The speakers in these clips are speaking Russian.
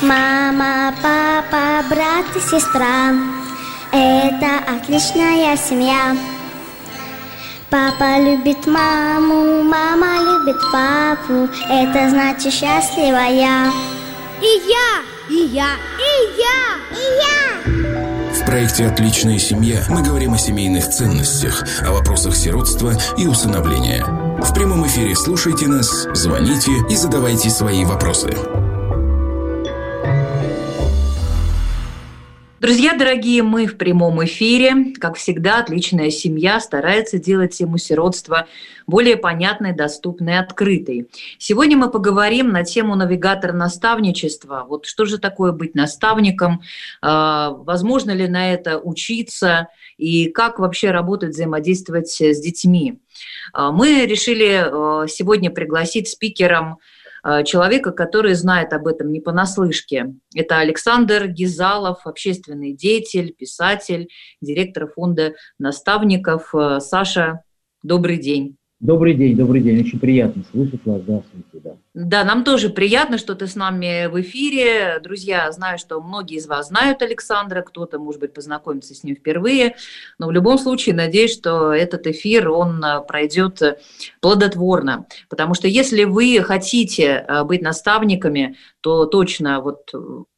Мама, папа, брат и сестра — это отличная семья. Папа любит маму, мама любит папу, это значит счастлива я. И я, и я, и я, и я. В проекте «Отличная семья» мы говорим о семейных ценностях, о вопросах сиротства и усыновления. В прямом эфире слушайте нас, звоните и задавайте свои вопросы. Друзья дорогие, мы в прямом эфире. Как всегда, «Отличная семья» старается делать тему сиротства более понятной, доступной, открытой. Сегодня мы поговорим на тему навигатор-наставничества. Вот что же такое быть наставником? Возможно ли на это учиться? И как вообще работать, взаимодействовать с детьми? Мы решили сегодня пригласить спикером человека, который знает об этом не понаслышке. Это Александр Гизалов, общественный деятель, писатель, директор фонда наставников. Саша, добрый день. Добрый день. Очень приятно слышать вас. Да. Да, нам тоже приятно, что ты с нами в эфире. Друзья, знаю, что многие из вас знают Александра, кто-то, может быть, познакомится с ним впервые, но в любом случае надеюсь, что этот эфир, он пройдет плодотворно, потому что если вы хотите быть наставниками, то точно вот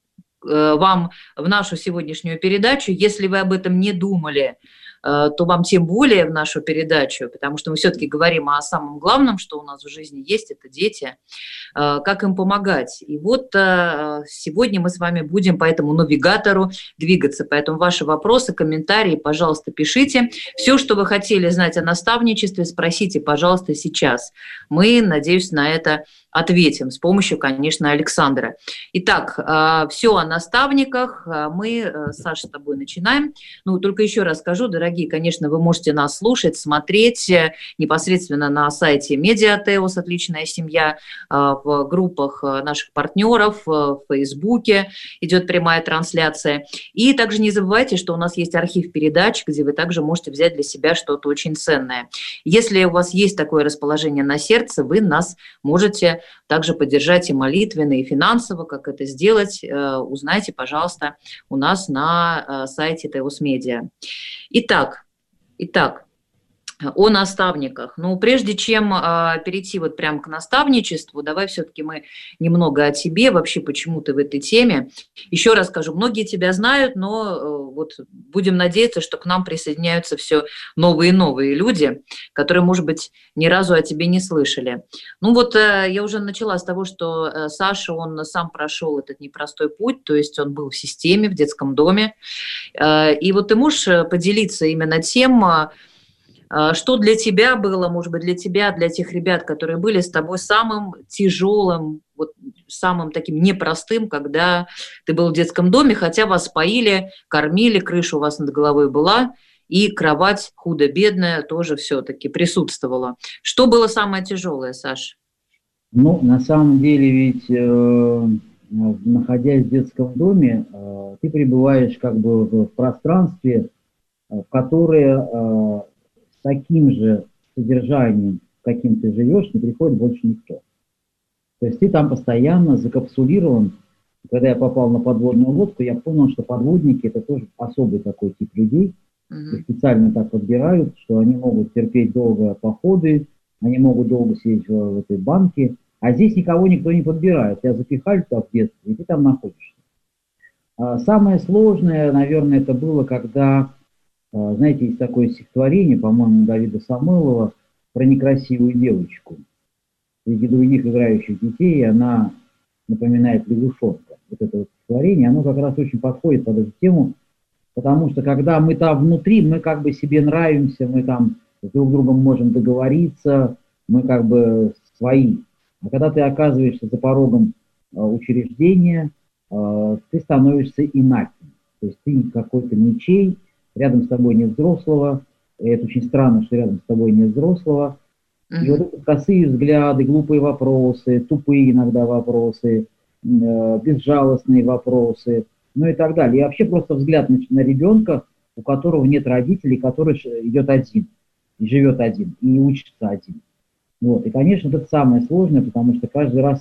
вам в нашу сегодняшнюю передачу, если вы об этом не думали, то вам тем более в нашу передачу, потому что мы все-таки говорим о самом главном, что у нас в жизни есть, это дети, как им помогать. И вот сегодня мы с вами будем по этому навигатору двигаться. Поэтому ваши вопросы, комментарии, пожалуйста, пишите. Все, что вы хотели знать о наставничестве, спросите, пожалуйста, сейчас. Мы, надеюсь, на это ответим с помощью, конечно, Александра. Итак, все о наставниках. Мы, Саша, с тобой начинаем. Ну, только еще раз скажу, дорогие, конечно, вы можете нас слушать, смотреть непосредственно на сайте Медиатеус «Отличная семья», в группах наших партнеров, в Фейсбуке идет прямая трансляция. И также не забывайте, что у нас есть архив передач, где вы также можете взять для себя что-то очень ценное. Если у вас есть такое расположение на сердце, вы нас можете также поддержать и молитвенно, и финансово. Как это сделать, узнайте, пожалуйста, у нас на сайте Теус Медиа. Итак, о наставниках. Но прежде чем перейти вот прямо к наставничеству, давай все-таки мы немного о тебе, вообще почему ты в этой теме. Еще раз скажу, многие тебя знают, но вот будем надеяться, что к нам присоединяются все новые и новые люди, которые, может быть, ни разу о тебе не слышали. Ну вот я уже начала с того, что Саша, он сам прошел этот непростой путь, то есть он был в системе, в детском доме. И вот ты можешь поделиться именно тем, что для тебя было, может быть, для тебя, для тех ребят, которые были с тобой, самым тяжелым, вот, самым таким непростым, когда ты был в детском доме, хотя вас поили, кормили, крыша у вас над головой была, и кровать худо-бедная тоже все-таки присутствовала. Что было самое тяжелое, Саш? Ну, на самом деле ведь, находясь в детском доме, ты пребываешь как бы в пространстве, в которое таким же содержанием, каким ты живешь, не приходит больше никто. То есть ты там постоянно закапсулирован. Когда я попал на подводную лодку, я понял, что подводники — это тоже особый такой тип людей. И специально так подбирают, что они могут терпеть долго походы, они могут долго сидеть в этой банке, а здесь никого никто не подбирает. Тебя запихали туда в детстве, и ты там находишься. Самое сложное, наверное, это было, когда... Знаете, есть такое стихотворение, по-моему, Давида Самойлова про некрасивую девочку. Среди других играющих детей она напоминает лягушонка. Вот это вот стихотворение, оно как раз очень подходит под эту тему, потому что когда мы там внутри, мы как бы себе нравимся, мы там с друг другом можем договориться, мы как бы свои. А когда ты оказываешься за порогом учреждения, ты становишься инаким. То есть ты какой-то ничей, рядом с тобой нет взрослого, и это очень странно, что рядом с тобой нет взрослого. И вот эти косые взгляды, глупые вопросы, тупые иногда вопросы, безжалостные вопросы, ну и так далее. И вообще просто взгляд на ребенка, у которого нет родителей, который идет один, и живет один, и учится один. Вот. И, конечно, это самое сложное, потому что каждый раз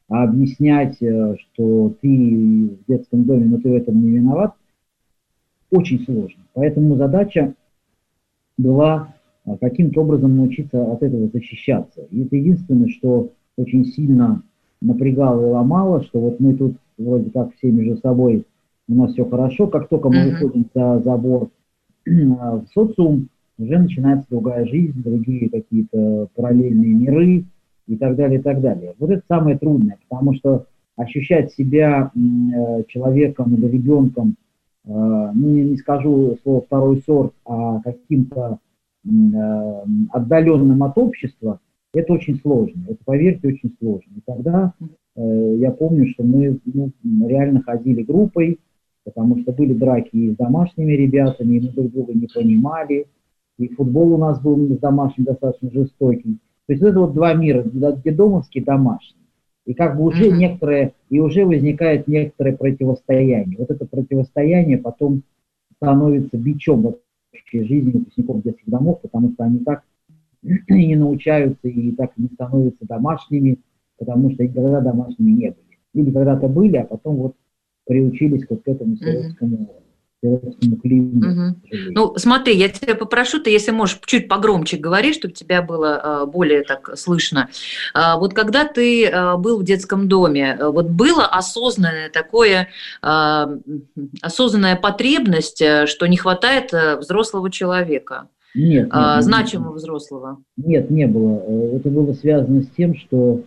А объяснять, что ты в детском доме, но ты в этом не виноват, очень сложно. Поэтому задача была каким-то образом научиться от этого защищаться. И это единственное, что очень сильно напрягало и ломало, что вот мы тут вроде как все между собой, у нас все хорошо, как только мы выходим за забор в социум, уже начинается другая жизнь, другие какие-то параллельные миры и так далее, и так далее. Вот это самое трудное, потому что ощущать себя человеком или ребенком, ну, не скажу слово второй сорт, а каким-то отдаленным от общества, это очень сложно. Это, поверьте, очень сложно. И тогда я помню, что мы реально ходили группой, потому что были драки и с домашними ребятами, и мы друг друга не понимали. И футбол у нас был с домашним достаточно жестокий. То есть это вот два мира, детдомовский и домашний. И как бы уже некоторое, и уже возникает некоторое противостояние. Вот это противостояние потом становится бичом в общей жизни выпускников детских домов, потому что они так и не научаются, и так и не становятся домашними, потому что никогда домашними не были. Или когда-то были, а потом вот приучились вот к этому сиротскому климату. Ну, смотри, я тебя попрошу, ты, если можешь, чуть погромче говори, чтобы тебя было более так слышно. Вот когда ты был в детском доме, вот была осознанная потребность, что не хватает взрослого человека? Нет, значимого взрослого? Нет, не было. Это было связано с тем, что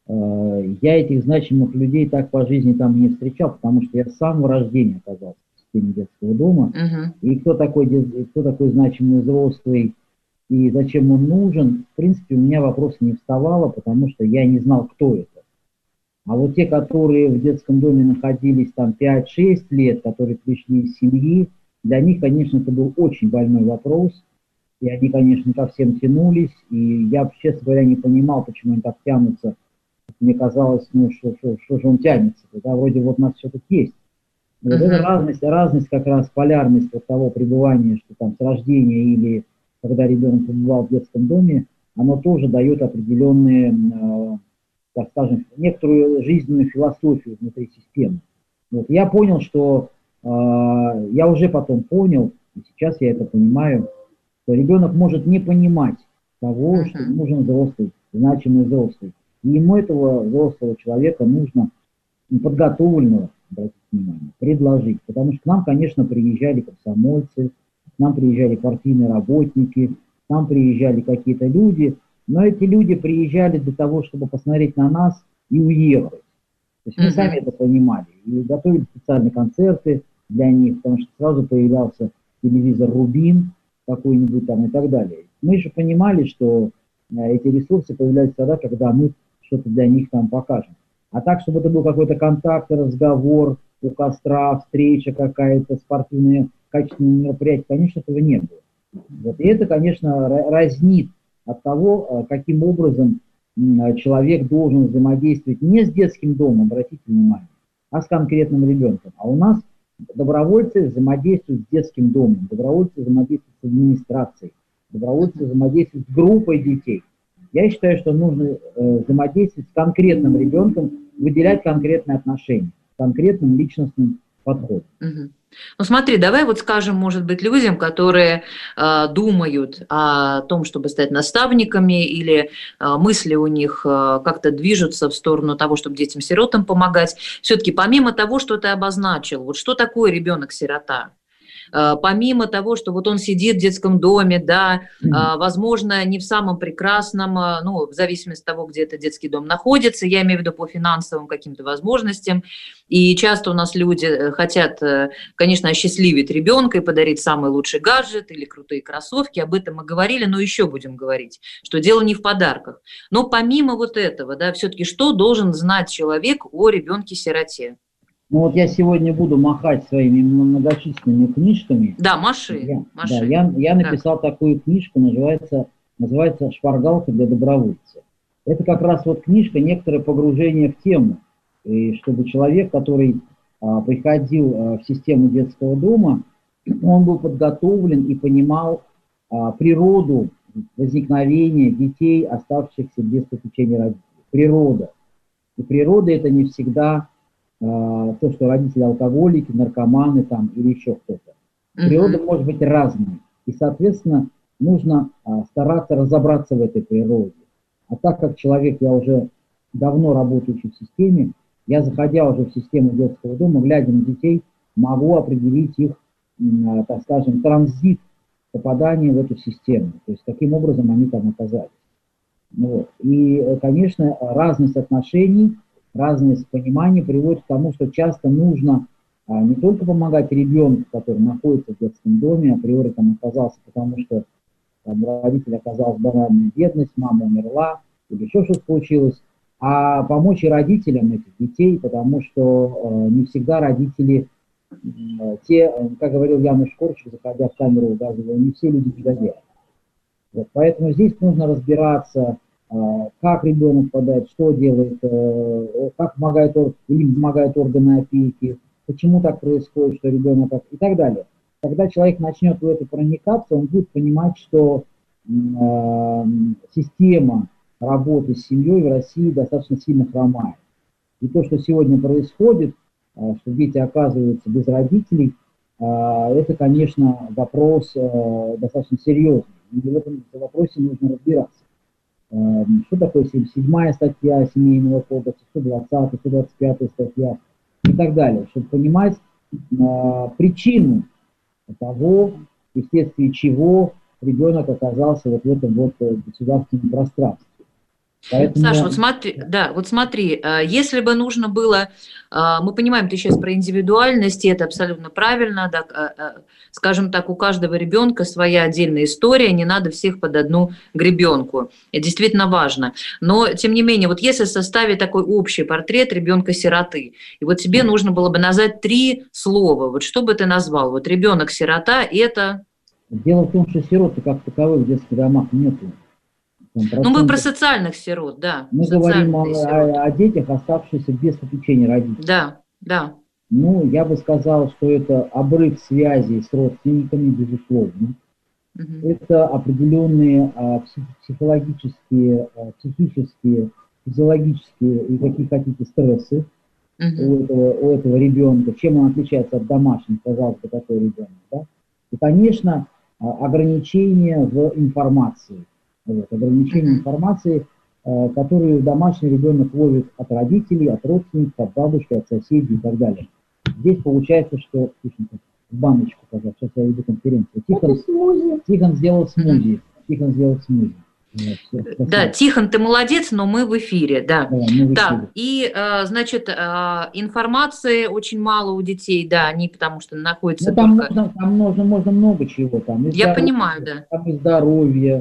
я этих значимых людей так по жизни там не встречал, потому что я с самого рождения оказался в системе детского дома. И кто такой значимый взрослый и зачем он нужен, в принципе, у меня вопроса не вставало, потому что я не знал, кто это. А вот те, которые в детском доме находились там 5-6 лет, которые пришли из семьи, для них, конечно, это был очень больной вопрос. И они, конечно, ко всем тянулись. И я, честно говоря, не понимал, почему они так тянутся. Мне казалось, ну, что же он тянется, да, вроде вот у нас все тут есть. Вот эта разность, как раз полярность вот того пребывания, что там с рождения или когда ребенок пребывал в детском доме, оно тоже дает определенные, так скажем, некоторую жизненную философию внутри системы. Вот я понял, что я уже потом понял, и сейчас я это понимаю, что ребенок может не понимать того, что нужен взрослый, значимый взрослый. И ему этого взрослого человека нужно подготовленного, обратите внимание, предложить. Потому что к нам, конечно, приезжали комсомольцы, к нам приезжали партийные работники, к нам приезжали какие-то люди, но эти люди приезжали для того, чтобы посмотреть на нас и уехать. То есть мы сами это понимали. И готовили специальные концерты для них, потому что сразу появлялся телевизор «Рубин» какой-нибудь там и так далее. Мы же понимали, что эти ресурсы появляются тогда, когда мы что-то для них там покажем. А так, чтобы это был какой-то контакт, разговор, у костра, встреча какая-то, спортивное, качественное мероприятие, конечно, этого не было. Вот. И это, конечно, разнит от того, каким образом человек должен взаимодействовать не с детским домом, обратите внимание, а с конкретным ребенком. А у нас добровольцы взаимодействуют с детским домом, добровольцы взаимодействуют с администрацией, добровольцы взаимодействуют с группой детей. Я считаю, что нужно взаимодействовать с конкретным ребенком, выделять конкретные отношения, конкретным личностным подходом. Ну смотри, давай вот скажем, может быть, людям, которые думают о том, чтобы стать наставниками, или мысли у них как-то движутся в сторону того, чтобы детям-сиротам помогать. Все-таки помимо того, что ты обозначил, вот что такое ребенок-сирота? Помимо того, что вот он сидит в детском доме, да, возможно, не в самом прекрасном, ну, в зависимости от того, где этот детский дом находится, я имею в виду по финансовым каким-то возможностям, и часто у нас люди хотят, конечно, осчастливить ребенка и подарить самый лучший гаджет или крутые кроссовки, об этом мы говорили, но еще будем говорить, что дело не в подарках. Но помимо вот этого, да, все-таки что должен знать человек о ребенке-сироте? Ну вот я сегодня буду махать своими многочисленными книжками. Да, маши. Да, я написал такую книжку, называется «Шпаргалка для добровольца». Это как раз вот книжка, некоторое погружение в тему. И чтобы человек, который приходил в систему детского дома, он был подготовлен и понимал природу возникновения детей, оставшихся без попечения родителей. Природа. И природа это не всегда то, что родители алкоголики, наркоманы там, или еще кто-то. Природа может быть разной. И, соответственно, нужно стараться разобраться в этой природе. А так как человек, я уже давно работающий в системе, я, заходя уже в систему детского дома, глядя на детей, могу определить их, так скажем, транзит попадания в эту систему. То есть, каким образом они там оказались. Вот. И, конечно, разность отношений, разность понимания приводит к тому, что часто нужно не только помогать ребенку, который находится в детском доме, априори там оказался, потому что там, родитель оказался банальная бедность, мама умерла, или еще что-то случилось, а помочь и родителям этих детей, потому что не всегда родители, те, как говорил Януш Корчик, заходя в камеру газовую, не все люди негодяи. Вот, поэтому здесь нужно разбираться, как ребенок попадает, что делает, как помогают, или помогают органы опеки, почему так происходит, что ребенок и так далее. Когда человек начнет в это проникаться, он будет понимать, что система работы с семьей в России достаточно сильно хромает. И то, что сегодня происходит, что дети оказываются без родителей, это, конечно, вопрос достаточно серьезный. И в этом вопросе нужно разбираться. Что такое 77-я статья Семейного кодекса, 120-я, 125-я статья и так далее, чтобы понимать причину того, вследствие чего ребенок оказался вот в этом вот государственном пространстве. Поэтому... Саша, вот смотри, если бы нужно было, мы понимаем, ты сейчас про индивидуальность, и это абсолютно правильно, да, скажем так, у каждого ребенка своя отдельная история, не надо всех под одну гребенку, это действительно важно. Но, тем не менее, вот если составить такой общий портрет ребенка-сироты, и вот тебе нужно было бы назвать 3 слова, вот что бы ты назвал? Вот ребенок-сирота – это… Дело в том, что сироты как таковых в детских домах нету. Ну, мы про социальных сирот, да. Мы говорим о детях, оставшихся без попечения родителей. Да, да. Ну, я бы сказал, что это обрыв связи с родственниками, безусловно. Это определенные психологические, психические, физиологические и какие хотите стрессы у этого ребенка. Чем он отличается от домашнего, казалось бы, такой ребенок. Да? И, конечно, ограничения в информации. Вот, ограничение информации, которую домашний ребенок ловит от родителей, от родственников, от бабушки, от соседей и так далее. Здесь получается, что... В баночку, пожалуйста, сейчас я веду конференцию. Тихон сделал смузи. Тихон сделал смузи. Да, Тихон, ты молодец, но мы в эфире, да. Да, и, значит, информации очень мало у детей, да, они потому что находятся только... Там можно много чего. Там, я понимаю, да. Там и здоровье,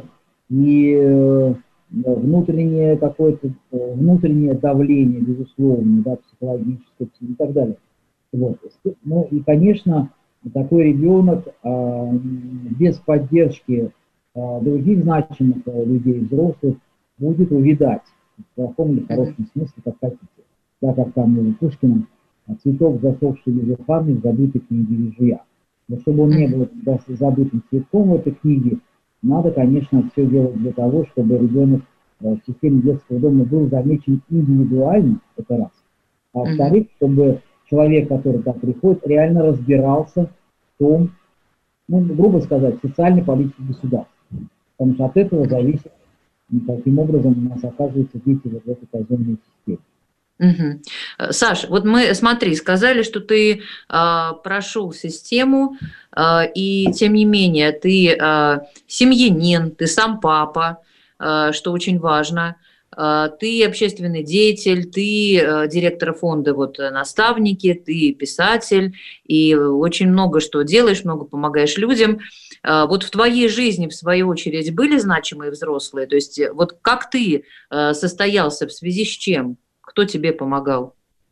и внутреннее какое-то, внутреннее давление, безусловно, да, психологическое и так далее. Вот. Ну и, конечно, такой ребенок без поддержки других значимых людей, взрослых, будет увядать в плохом или хорошем смысле, как хотите. Да, как там у Пушкина «Цветок, засохший лежухами, в забытой книге вижу я». Но чтобы он не был забытым цветком в этой книге, надо, конечно, все делать для того, чтобы ребенок в системе детского дома был замечен индивидуально, это раз. А во-вторых, чтобы человек, который там приходит, реально разбирался в том, ну, грубо сказать, социальной политике государства. Потому что от этого зависит, каким образом у нас оказываются дети вот в этой казенной системе. Саш, вот мы, смотри, сказали, что ты прошел систему, и тем не менее ты семьянин, ты сам папа, что очень важно. Ты общественный деятель, ты директор фонда вот «Наставники», ты писатель, и очень много что делаешь, много помогаешь людям. Вот в твоей жизни, в свою очередь, были значимые взрослые? То есть вот как ты состоялся, в связи с чем? Кто тебе помогал?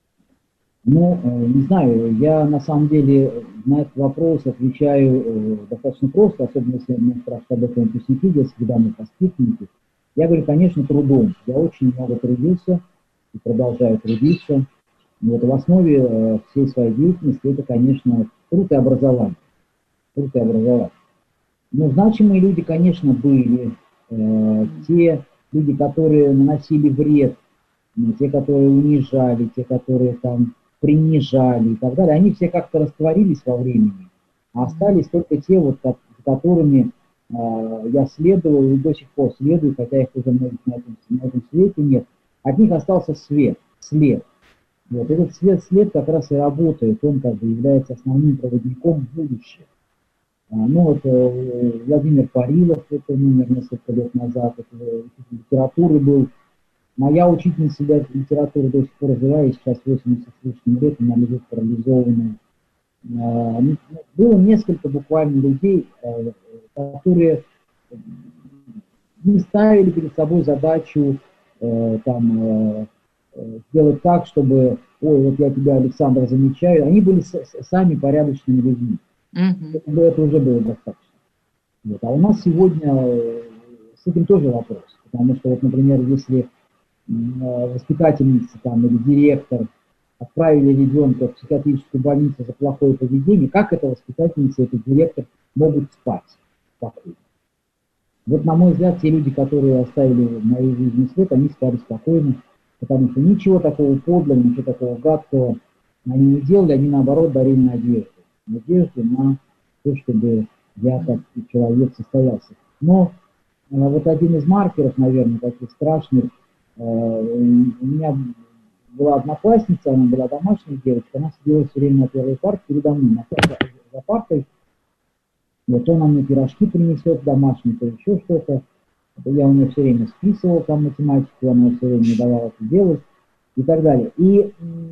Ну, не знаю, я на самом деле на этот вопрос отвечаю достаточно просто, особенно если меня спрашивают об этом выпускники детских домов, воспитанники. Я говорю, конечно, трудом. Я очень много трудился и продолжаю трудиться. Вот в основе всей своей деятельности это, конечно, труд и образование. Труд и образование. Но значимые люди, конечно, были. Те люди, которые наносили вред те, которые унижали, те, которые там принижали и так далее, они все как-то растворились во времени, а остались только те, вот, за которыми я следовал и до сих пор следую, хотя их уже многих на этом свете нет. От них остался след. Вот этот след как раз и работает, он как бы является основным проводником в будущее. Ну вот Владимир Парилов, это умер несколько лет назад, это учитель литературы был. Моя учительница литературы до сих пор жива, ей сейчас 80 с лишним лет, она лежит парализованная. Было несколько буквально людей, которые не ставили перед собой задачу сделать так, чтобы, ой, вот я тебя, Александр, замечаю. Они были сами порядочными людьми. Это уже было достаточно. Вот. А у нас сегодня с этим тоже вопрос. Потому что, вот, например, если воспитательница там, или директор отправили ребенка в психиатрическую больницу за плохое поведение, как эта воспитательница и этот директор могут спать спокойно? Вот, на мой взгляд, те люди, которые оставили в моей жизни след, они спали спокойно, потому что ничего такого подлого, ничего такого гадкого они не делали, они, наоборот, дарили надежду. Надежду на то, чтобы я как человек состоялся. Но вот один из маркеров, наверное, таких страшных, у меня была одноклассница, она была домашняя девочка, она сидела все время на первой парте передо мной, за партой. Вот она мне пирожки принесет домашние, то еще что-то. Я у нее все время списывал там математику, она все время не давала это делать и так далее. И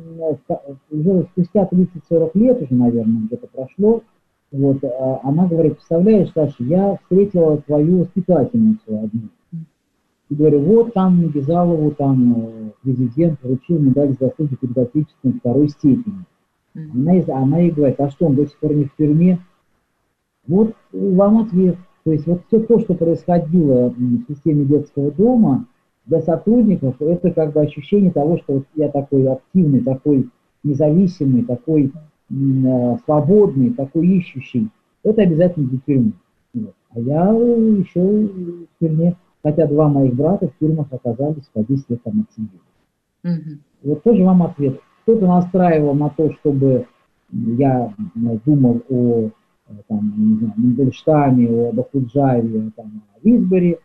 уже спустя 30-40 лет, уже, наверное, где-то прошло, вот, она говорит: представляешь, Саша, я встретила твою воспитательницу одну. И говорю, вот там Набезалову, там президент вручил медаль за заслуги перед Отечеством второй степени. Она ей говорит: а что, он до сих пор не в тюрьме? Вот вам ответ. То есть вот все то, что происходило в системе детского дома, для сотрудников это как бы ощущение того, что вот я такой активный, такой независимый, такой свободный, такой ищущий. Это обязательно для тюрьмы. Вот. А я еще в тюрьме, хотя два моих брата в тюрьмах оказались по 10 лет там отсидели. Вот тоже вам ответ. Кто-то настраивал на то, чтобы я думал о Мандельштаме, о Бахуджаеве, о Висборе,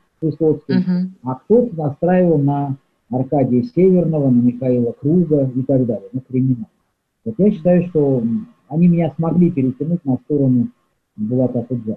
а кто-то настраивал на Аркадия Северного, на Михаила Круга и так далее, на криминал. Вот я считаю, что они меня смогли перетянуть на сторону Булата Акуджава.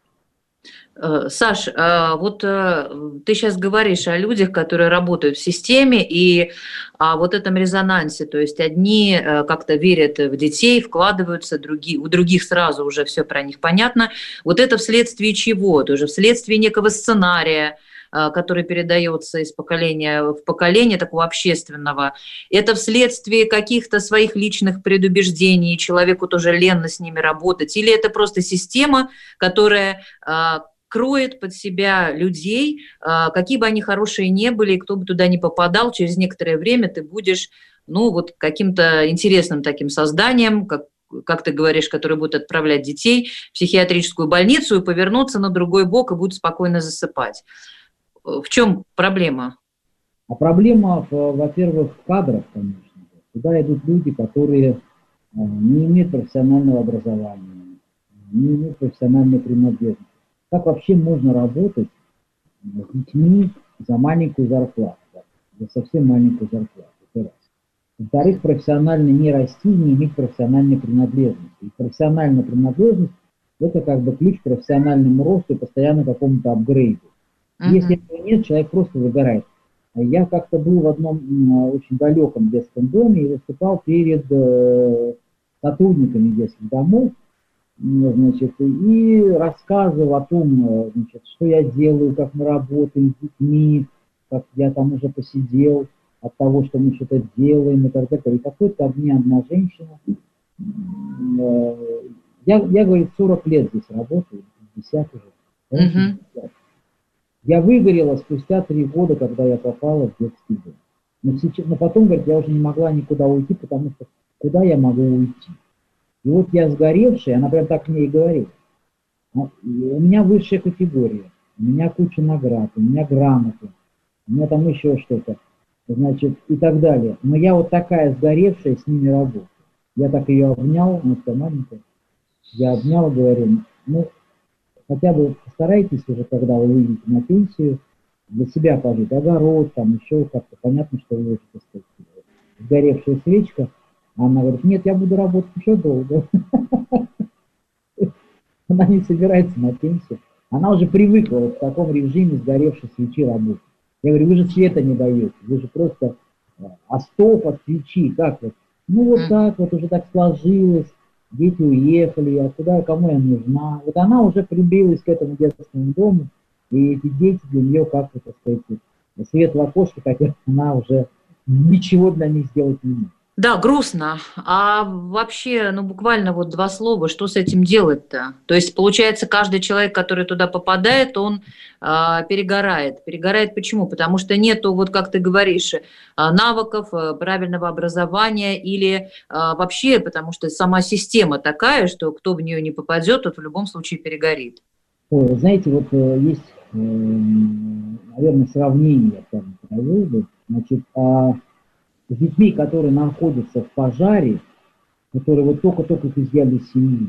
Саш, вот ты сейчас говоришь о людях, которые работают в системе, и о вот этом резонансе, то есть одни как-то верят в детей, вкладываются, у других сразу уже все про них понятно. Вот это вследствие чего? Тоже вследствие некого сценария, который передается из поколения в поколение, такого общественного. Это вследствие каких-то своих личных предубеждений, человеку тоже ленно с ними работать, или это просто система, которая кроет под себя людей, какие бы они хорошие не были, и кто бы туда ни попадал, через некоторое время ты будешь, ну, вот каким-то интересным таким созданием, как ты говоришь, который будет отправлять детей в психиатрическую больницу и повернуться на другой бок и будет спокойно засыпать. В чем проблема? А проблема, во-первых, в кадрах, конечно. Туда идут люди, которые не имеют профессионального образования, не имеют профессиональной принадлежности. Как вообще можно работать с детьми за маленькую зарплату, за совсем маленькую зарплату? Это раз. Во-вторых, профессионально не расти, не иметь профессиональной принадлежности. И профессиональная принадлежность – это как бы ключ к профессиональному росту и постоянно какому-то апгрейду. Если этого нет, человек просто выгорает. Я как-то был в одном очень далеком детском доме и выступал перед сотрудниками детских домов, значит, и рассказывал о том, значит, что я делаю, как мы работаем с детьми, как я там уже посидел от того, что мы что-то делаем и так далее. И какой-то мне одна женщина, я говорит, 40 лет здесь работаю, 50 уже. Я выгорела спустя 3 года, когда я попала в детский дом. Но потом, говорит, я уже не могла никуда уйти, потому что куда я могу уйти? И вот я сгоревшая, она прям так мне и говорит. У меня высшая категория, у меня куча наград, у меня грамоты, у меня там еще что-то. значит, и так далее. Но я вот такая сгоревшая с ними работаю. Я так ее обнял, она такая маленькая. Я обнял и говорю, ну, хотя бы постарайтесь уже, когда вы выйдете на пенсию, для себя пожить, огород, там еще как-то, понятно, что вы уже, так сказать, сгоревшая свечка. А она говорит, нет, я буду работать еще долго. Она не собирается на пенсию. Она уже привыкла вот в таком режиме сгоревшей свечи работать. Я говорю, вы же света не даете, вы же просто остов от свечи, как вот? Ну вот так вот уже так сложилось, дети уехали, а куда, кому я нужна? Вот она уже прибилась к этому детскому дому, и эти дети для нее как-то, так сказать, свет в окошке, хотя она уже ничего для них сделать не может. Да, грустно. А вообще, ну буквально вот два слова, что с этим делать-то? То есть, получается, каждый человек, который туда попадает, он перегорает. Перегорает почему? Потому что нету, вот как ты говоришь, навыков, правильного образования или вообще, потому что сама система такая, что кто в нее не попадет, тот в любом случае перегорит. Ой, вы знаете, вот есть, наверное, сравнение, там, провел бы, значит, с детьми, которые находятся в пожаре, которые вот только-только их изъяли из семьи,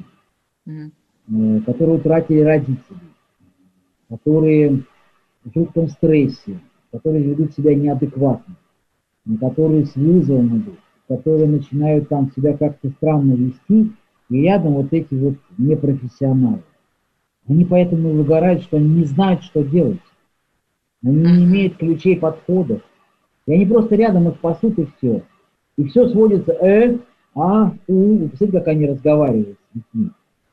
которые утратили родителей, которые в жутком стрессе, которые ведут себя неадекватно, которые с вызовом идут, которые начинают там себя как-то странно вести, и рядом вот эти вот непрофессионалы. Они поэтому выгорают, что они не знают, что делать. Они не имеют ключей подходов. И они просто рядом их пасут, и все. И все сводится Представляете, как они разговаривают с детьми.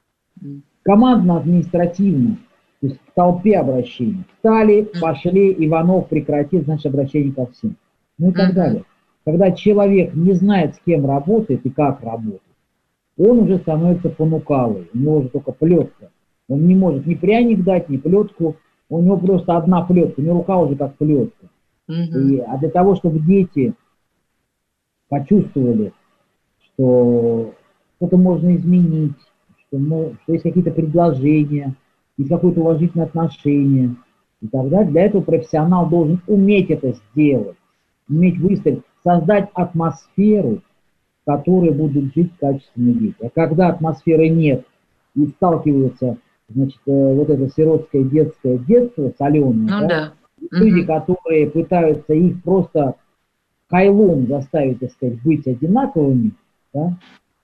Командно-административно, то есть к толпе обращений. Встали, пошли, Иванов прекратил, значит, обращение ко всем. Ну и так далее. Когда человек не знает, с кем работает и как работает, он уже становится понукалой. У него уже только плетка. Он не может ни пряник дать, ни плетку. У него просто одна плетка, у него рука уже как плетка. А для того, чтобы дети почувствовали, что что-то можно изменить, что есть какие-то предложения, есть какое-то уважительное отношение и так далее, для этого профессионал должен уметь это сделать, уметь выставить, создать атмосферу, в которой будут жить качественные дети. А когда атмосферы нет и сталкиваются, значит, вот это сиротское детское детство соленое, люди, которые пытаются их просто кайлом заставить, так сказать, быть одинаковыми, да,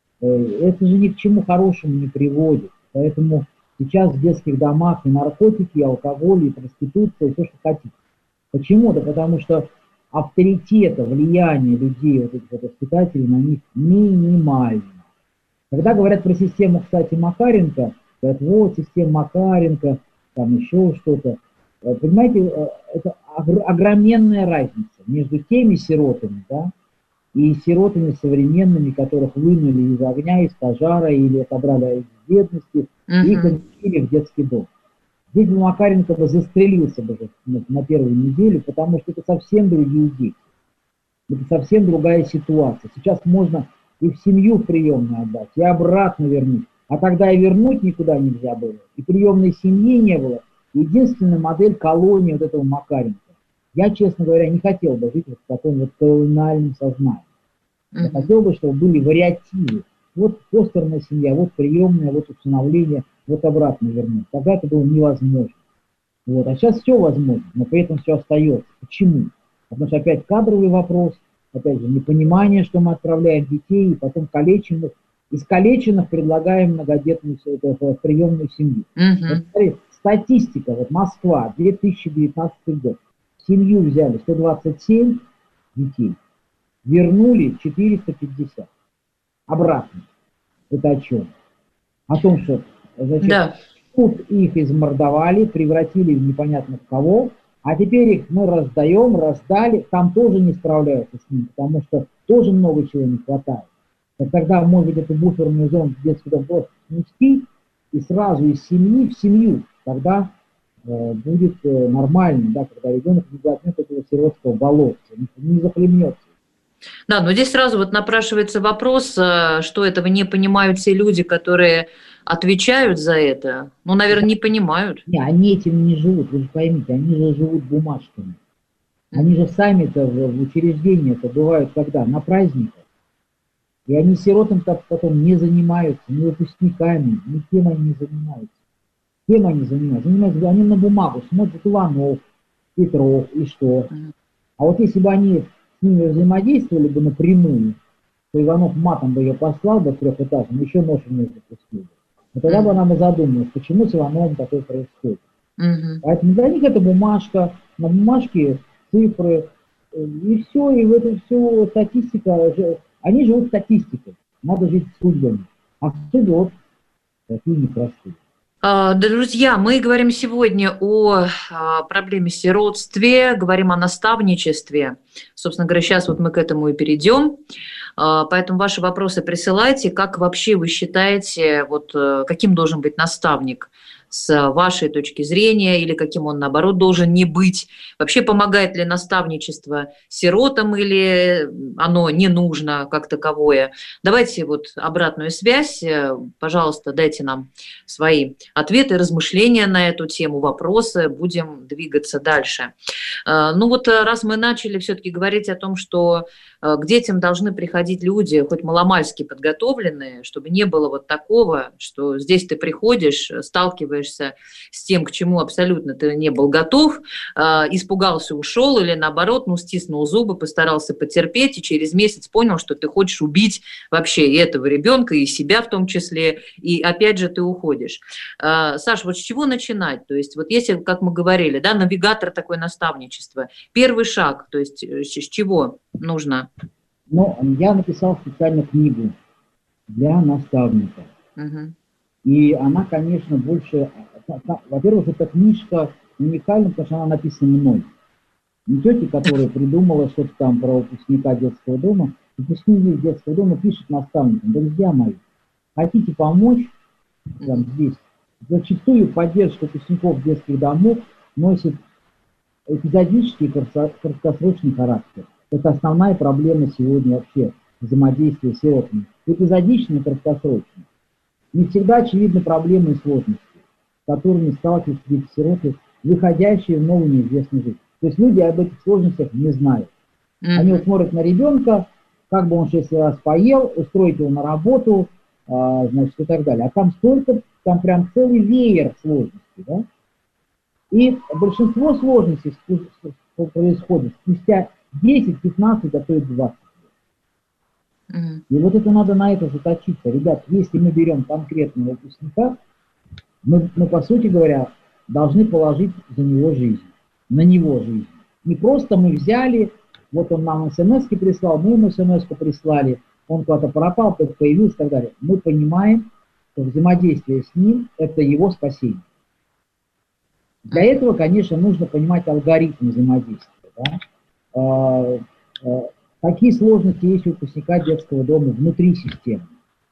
это же ни к чему хорошему не приводит. Поэтому сейчас в детских домах и наркотики, и алкоголь, и проституция, и все, что хотите. Почему? Да потому что авторитета, влияние людей, вот этих вот воспитателей на них минимально. Когда говорят про систему, кстати, Макаренко, говорят, вот система Макаренко, там еще что-то. Понимаете, это огроменная разница между теми сиротами, да, и сиротами современными, которых вынули из огня, из пожара или отобрали из бедности, и их поместили в детский дом. Здесь бы Макаренко бы застрелился бы на первую неделю, потому что это совсем другие дети. Это совсем другая ситуация. Сейчас можно и в семью в приемную отдать, и обратно вернуть. А тогда и вернуть никуда нельзя было, и приемной семьи не было. Единственная модель колонии вот этого Макаренко. Я, честно говоря, не хотел бы жить вот в таком вот колониальном сознании. Я хотел бы, чтобы были вариативы. Вот фостерная семья, вот приемная, вот усыновление, вот обратно вернуть. Тогда это было невозможно. Вот. А сейчас все возможно, но при этом все остается. Почему? Потому что опять кадровый вопрос, опять же, непонимание, что мы отправляем детей, и потом калеченных. Из калеченных предлагаем многодетную приемную семью. Вот, смотри, статистика, вот Москва, 2019 год. Семью взяли 127 детей, вернули 450. Обратно. Это о чем? О том, что, значит, тут их измордовали, превратили в непонятно в кого, а теперь их мы раздаем, раздали, там тоже не справляются с ним, потому что тоже много чего не хватает. Так тогда, может быть, эту буферную зону детский дом просто снести и сразу из семьи в семью. Тогда будет нормально, да, когда ребенок не глотнет этого сиротского болотца, не захлебнется. Да, но здесь сразу вот напрашивается вопрос, что этого не понимают все люди, которые отвечают за это. Ну, наверное, не понимают. Не, они этим не живут, вы же поймите, они же живут бумажками. Они же сами-то в учреждениях бывают когда? На праздниках. И они сиротам потом не занимаются, ни выпускниками, никем они не занимаются. Кем они занимаются? Они на бумагу смотрят Иванов, Петров и что. А вот если бы они с ними взаимодействовали бы напрямую, то Иванов матом бы ее послал бы трехэтажным, еще нож не запустил бы. Но тогда бы она бы задумалась, почему с Ивановым такое происходит. Поэтому для них это бумажка, на бумажке цифры, и все, и в этом все статистика. Они живут статистикой, надо жить судьбами. А судьбы вот такие непростые. Друзья, мы говорим сегодня о проблеме сиротстве, говорим о наставничестве. Собственно говоря, сейчас вот мы к этому и перейдем. Поэтому ваши вопросы присылайте. Как вообще вы считаете, вот каким должен быть наставник с вашей точки зрения, или каким он, наоборот, должен не быть? Вообще помогает ли наставничество сиротам, или оно не нужно как таковое? Давайте вот обратную связь, пожалуйста, дайте нам свои ответы, размышления на эту тему, вопросы, будем двигаться дальше. Ну вот раз мы начали все-таки говорить о том, что к детям должны приходить люди, хоть маломальски подготовленные, чтобы не было вот такого, что здесь ты приходишь, сталкиваешься с тем, к чему абсолютно ты не был готов, испугался, ушел, или наоборот, ну, стиснул зубы, постарался потерпеть, и через месяц понял, что ты хочешь убить вообще и этого ребенка, и себя в том числе, и опять же ты уходишь. Саш, вот с чего начинать? То есть вот если, как мы говорили, да, навигатор такое наставничество, первый шаг, то есть с чего нужно? Ну, я написал специально книгу для наставника. И она, конечно, больше... Во-первых, эта книжка уникальна, потому что она написана мной. Не тетя, которая придумала что-то там про выпускника детского дома. Выпускник детского дома пишет наставникам: друзья мои, хотите помочь там, здесь? Зачастую поддержку выпускников детских домов носит эпизодический и краткосрочный характер. Это основная проблема сегодня вообще взаимодействия с сиротами. Эпизодичный и краткосрочный. Не всегда очевидны проблемы и сложности, с которыми сталкиваются дети-сироты, выходящие в новую неизвестную жизнь. То есть люди об этих сложностях не знают. Они вот смотрят на ребенка, как бы он 6 раз поел, устроить его на работу, значит, и так далее. А там столько, там прям целый веер сложностей, да? И большинство сложностей происходит спустя 10, 15, а то и 20 лет. И вот это надо на это заточиться. Ребят, если мы берем конкретного выпускника, мы, по сути говоря, должны положить за него жизнь, на него жизнь. Не просто мы взяли, вот он нам смс-ки прислал, мы ему смс-ку прислали, он куда-то пропал, появился и так далее. Мы понимаем, что взаимодействие с ним – это его спасение. Для этого, конечно, нужно понимать алгоритм взаимодействия. Да? Какие сложности есть у выпускника детского дома внутри системы?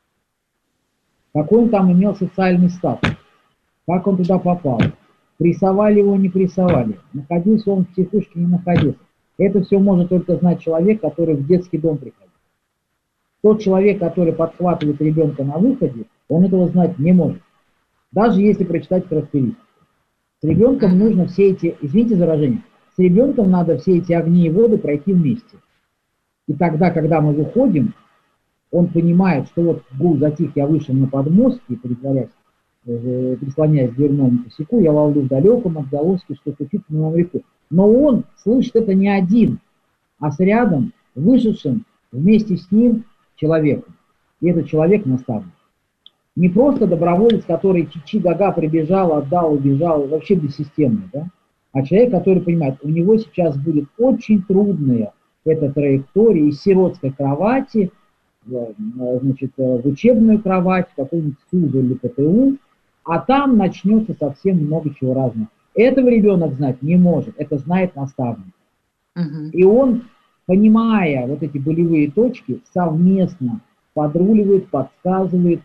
Какой он там имел социальный статус? Как он туда попал? Прессовали его, не прессовали? Находился он в психушке, не находился? Это все может только знать человек, который в детский дом приходит. Тот человек, который подхватывает ребенка на выходе, он этого знать не может. Даже если прочитать характеристики. С ребенком нужно все эти, извините за выражение, с ребенком надо все эти огни и воды пройти вместе. И тогда, когда мы выходим, он понимает, что вот гул затих, я вышел на подмостки, прислоняясь к дверному косяку, я ловлю в далеком отголоске, что стучит на моем реку. Но он слышит это не один, а с рядом, вышедшим вместе с ним человеком. И этот человек наставник. Не просто доброволец, который чичи-гага прибежал, отдал, убежал, вообще бессистемный, да? А человек, который понимает, у него сейчас будет очень трудная эта траектория из сиротской кровати, значит, в учебную кровать, в какую-нибудь СУЗу или ПТУ, а там начнется совсем много чего разного. Этого ребенок знать не может, это знает наставник. И он, понимая вот эти болевые точки, совместно подруливает, подсказывает,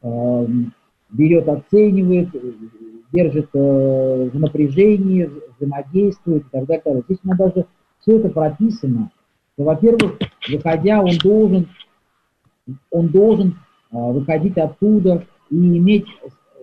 берет, оценивает, держит в напряжении, взаимодействует и так далее. Здесь у нас даже все это прописано. То, во-первых, выходя, он должен выходить оттуда и иметь,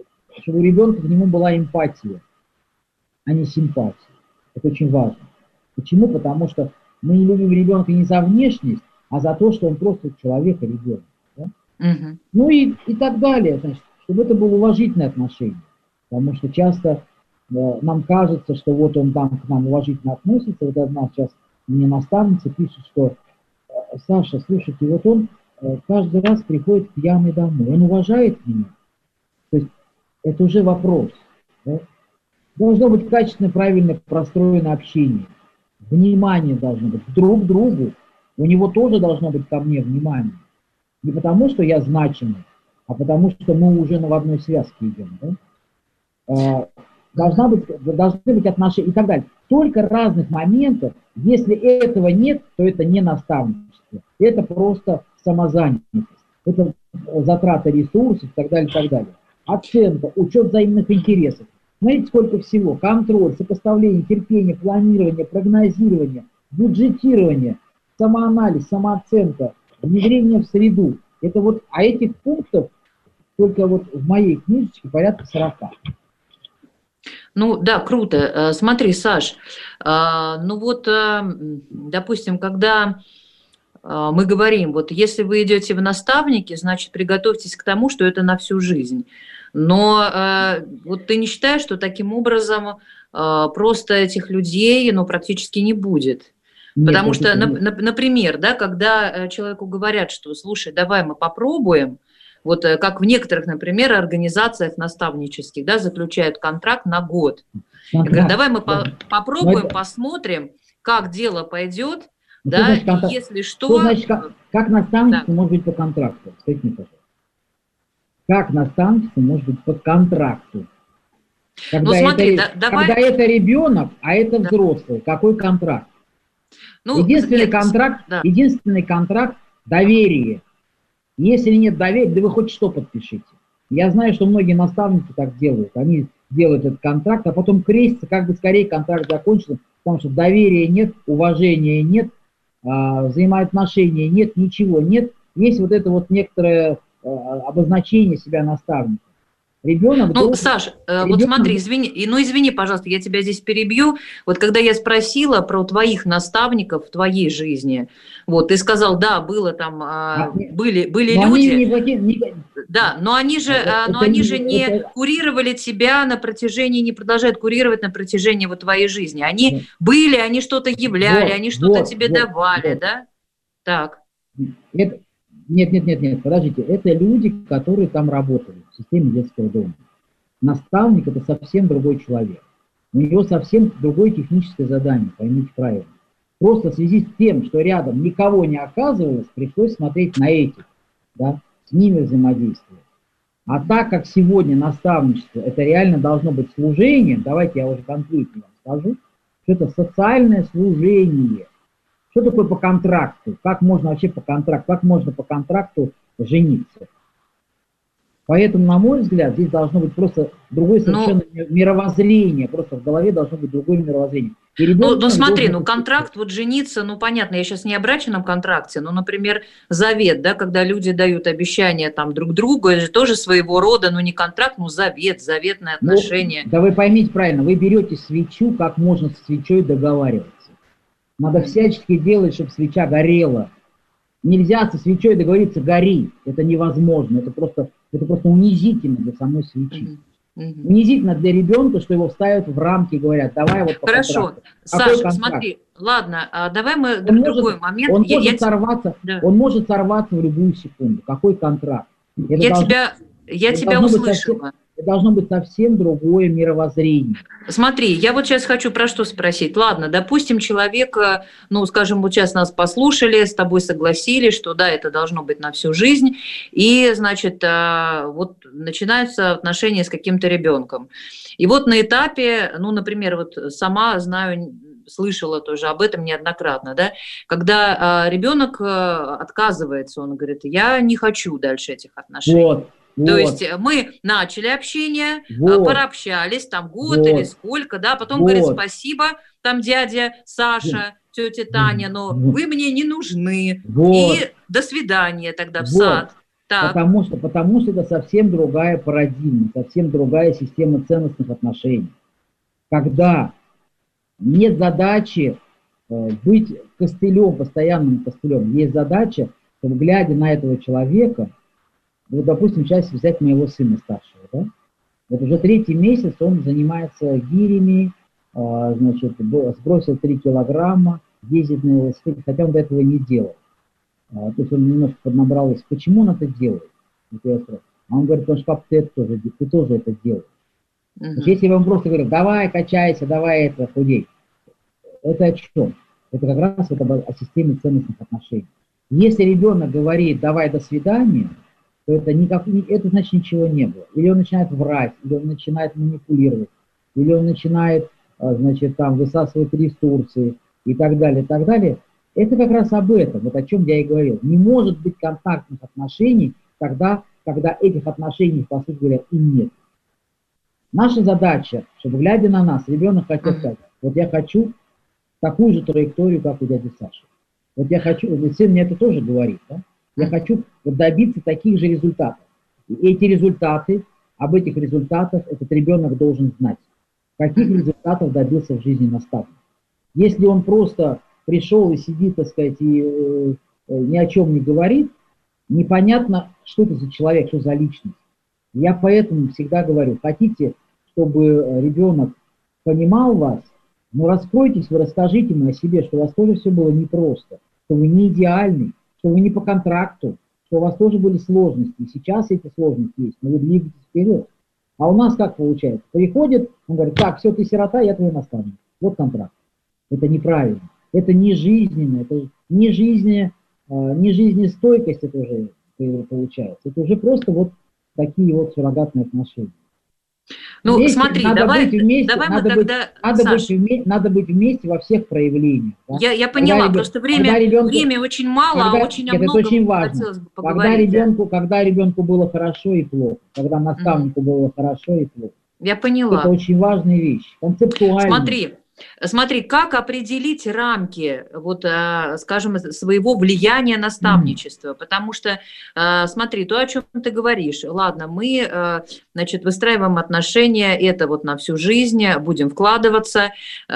чтобы у ребенка к нему была эмпатия, а не симпатия. Это очень важно. Почему? Потому что мы не любим ребенка не за внешность, а за то, что он просто человек и ребенок. Да? Мгм. Ну и так далее, значит, чтобы это было уважительное отношение. Потому что часто нам кажется, что вот он там к нам уважительно относится. Вот одна сейчас мне наставница пишет, что Саша, слушайте, вот он каждый раз приходит пьяный домой, он уважает меня. То есть это уже вопрос. Да? Должно быть качественно, правильно простроено общение. Внимание должно быть друг к другу. У него тоже должно быть ко мне внимание. Не потому, что я значимый, а потому, что мы уже в одной связке идем. Да? Должны быть отношения и так далее. Столько разных моментов. Если этого нет, то это не наставничество. Это просто самозанятость. Это затрата ресурсов и так далее, и так далее. Оценка, учет взаимных интересов. Смотрите, сколько всего. Контроль, сопоставление, терпение, планирование, прогнозирование, бюджетирование, самоанализ, самооценка, внедрение в среду. Это вот, а этих пунктов только вот в моей книжечке порядка 40. Ну да, круто. Смотри, Саш, ну вот, допустим, когда мы говорим, вот если вы идете в наставники, значит, приготовьтесь к тому, что это на всю жизнь. Но вот ты не считаешь, что таким образом просто этих людей, ну, практически не будет? Нет, Потому что, нет. например, да, когда человеку говорят, что, слушай, давай мы попробуем, вот как в некоторых, например, организациях наставнических, да, заключают контракт на год. Я говорю, давай мы попробуем, посмотрим, как дело пойдет, да, и если что... Что значит, как наставничество может быть по контракту? Скажите мне, пожалуйста. Как наставничество может быть по контракту? Когда, ну, смотри, когда это ребенок, а это взрослый, какой контракт? Ну, единственный контракт – доверие. Если нет доверия, да вы хоть что подпишите. Я знаю, что многие наставники так делают. Они делают этот контракт, а потом крестятся, как бы скорее контракт закончился, потому что доверия нет, уважения нет, взаимоотношений нет, ничего нет. Есть вот это вот некоторое обозначение себя наставника. Ребенок... Ну, Саш, вот смотри, извини, пожалуйста, я тебя здесь перебью. Вот когда я спросила про твоих наставников в твоей жизни, вот, ты сказал, да, было там, были люди... Да, но они же не курировали тебя на протяжении, не продолжают курировать на протяжении вот твоей жизни. Они были, они что-то являли, они что-то тебе давали, да? Так. Нет, подождите, это люди, которые там работали в системе детского дома. Наставник – это совсем другой человек. У него совсем другое техническое задание, поймите правильно. Просто в связи с тем, что рядом никого не оказывалось, пришлось смотреть на этих, да, с ними взаимодействовать. А так как сегодня наставничество – это реально должно быть служением, давайте я уже конкретнее вам скажу, что это социальное служение. Что такое по контракту? Как можно вообще по контракту? Как можно по контракту жениться? Поэтому, на мой взгляд, здесь должно быть просто другое совершенно мировоззрение. Просто в голове должно быть другое мировоззрение. Ну смотри, контракт, вот жениться, ну понятно, я сейчас не о брачном контракте, но, например, завет, да, когда люди дают обещания там друг другу, это же тоже своего рода, ну не контракт, ну завет, заветное отношение. Да вы поймите правильно, вы берете свечу, как можно с свечой договариваться. Надо всячески делать, чтобы свеча горела. Нельзя со свечой договориться «гори». Это невозможно. Это просто унизительно для самой свечи. Унизительно для ребенка, что его вставят в рамки и говорят, давай вот по Хорошо. контракту. Саша, смотри, ладно, давай мы в другой момент. Он может сорваться в любую секунду. Какой контракт? Я тебя услышала. Это должно быть совсем другое мировоззрение. Смотри, я вот сейчас хочу про что спросить. Ладно, допустим, человек, ну, скажем, вот сейчас нас послушали, с тобой согласились, что да, это должно быть на всю жизнь, и, значит, вот начинаются отношения с каким-то ребенком. И вот на этапе, ну, например, вот сама знаю, слышала тоже об этом неоднократно, да, когда ребенок отказывается, он говорит, я не хочу дальше этих отношений. То есть мы начали общение, пообщались, там год или сколько, да, потом говорит спасибо, там дядя Саша, тетя Таня, но вы мне не нужны, и до свидания тогда в сад. Так. Потому что это совсем другая парадигма, совсем другая система ценностных отношений. Когда нет задачи быть костылем, постоянным костылем. Есть задача, чтобы, глядя на этого человека, вот, допустим, сейчас взять моего сына старшего, да? Вот уже 3-й месяц он занимается гирями, значит, сбросил 3 килограмма, ездит на велосипеде, хотя он до этого не делал. То есть он немножко поднабрался. Почему он это делает? Вот я спрашиваю. А он говорит, потому что, папа, ты тоже это делаешь. Значит, если я вам просто говорю, давай качайся, давай это, худей, это о чем? Это как раз это о системе ценностных отношений. Если ребенок говорит, давай, до свидания, то это значит ничего не было. Или он начинает врать, или он начинает манипулировать, или он начинает, значит, там, высасывать ресурсы и так далее, и так далее. Это как раз об этом, вот о чем я и говорил. Не может быть контактных отношений тогда, когда этих отношений, по сути говоря, и нет. Наша задача, чтобы, глядя на нас, ребенок хотел сказать, вот я хочу такую же траекторию, как у дяди Саши. Вот я хочу, сын мне это тоже говорит, да? Я хочу добиться таких же результатов. И эти результаты, об этих результатах этот ребенок должен знать. Каких результатов добился в жизни наставник. Если он просто пришел и сидит, так сказать, и ни о чем не говорит, непонятно, что это за человек, что за личность. Я поэтому всегда говорю, хотите, чтобы ребенок понимал вас, но раскройтесь, вы расскажите ему о себе, что у вас тоже все было непросто, что вы не идеальный, что вы не по контракту, что у вас тоже были сложности. И сейчас эти сложности есть, но вы двигаетесь вперед. А у нас как получается? Приходит, он говорит, так, все, ты сирота, я твой наставник. Вот контракт. Это неправильно. Это не жизненно, это не жизнестойкость, это уже получается. Это уже просто вот такие вот суррогатные отношения. Ну, вместе, смотри, давай надо быть вместе во всех проявлениях. Да? Я поняла, просто время очень мало, а очень о многом очень важно. хотелось бы поговорить. Когда ребенку было хорошо и плохо, когда наставнику было хорошо и плохо. Я поняла. Это очень важная вещь, концептуальная. Смотри, как определить рамки, вот, скажем, своего влияния наставничества, потому что, смотри, то, о чем ты говоришь, ладно, мы, значит, выстраиваем отношения, это вот на всю жизнь, будем вкладываться,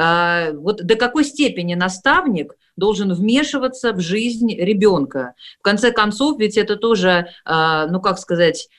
вот до какой степени наставник должен вмешиваться в жизнь ребенка? В конце концов, ведь это тоже, ну, как сказать,